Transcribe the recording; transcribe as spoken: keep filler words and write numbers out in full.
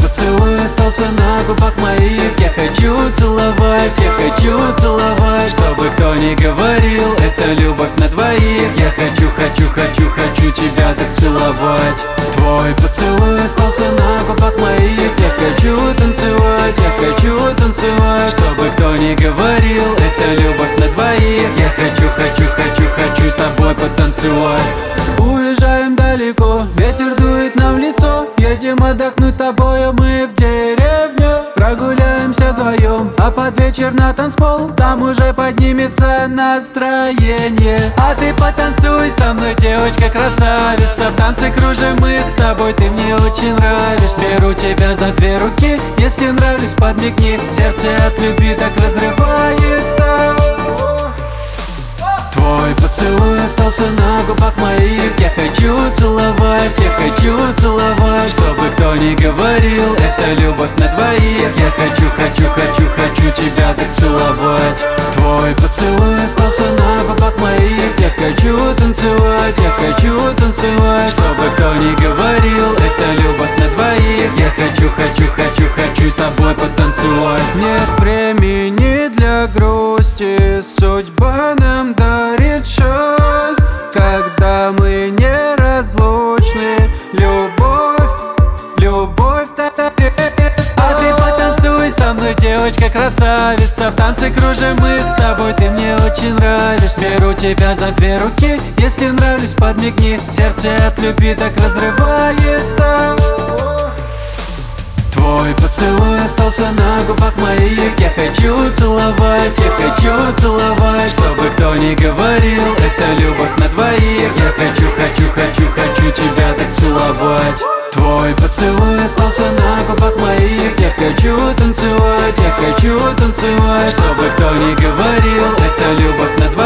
поцелуй остался на губах моих. Я хочу целовать, я хочу целовать. Чтобы кто ни говорил, это любовь на двоих. Я хочу, хочу, хочу, хочу тебя так целовать. Твой поцелуй остался на губах моих. Я хочу танцевать, я хочу танцевать. Чтобы кто ни говорил, это любовь на двоих. Я хочу, хочу, хочу, хочу с тобой потанцевать. Уезжаем далеко, ветер дует нам в лицо. Едем отдохнуть с тобой, мы в деревню. Прогуляемся вдвоем, а под вечер на танцпол. Там уже поднимется настроение. А ты потанцуй со мной, девочка красавица. В танце кружим мы с тобой, ты мне очень нравишься. Беру тебя за две руки, если нравлюсь, подмигни. Сердце от любви так разрывается. Твой поцелуй остался на губах моих. Я хочу целовать, я хочу целовать. Чтобы кто ни говорил, это любовь на двоих. Я хочу, хочу, хочу, хочу тебя так целовать. Твой поцелуй остался на губах моих. Я хочу танцевать, я хочу танцевать. Чтобы кто ни говорил, это любовь на двоих. Я хочу, хочу, хочу, хочу с тобой потанцевать. Нет времени для грусти, судьба нам дарит шанс. Когда мы неразлучны, любовь, любовь дарит. А ты потанцуй со мной, девочка красавица. В танце кружим мы с тобой, ты мне очень нравишься. Беру тебя за две руки, если нравлюсь, подмигни. Сердце от любви так разрывается. Твой поцелуй остался на губах моих. Я хочу целовать, я хочу целовать. Чтобы кто ни говорил, это любовь на двоих. Я хочу, хочу, хочу, хочу тебя так целовать. Твой поцелуй остался на губах моих. Я хочу танцевать, я хочу танцевать. Чтобы кто ни говорил, это любовь на двоих.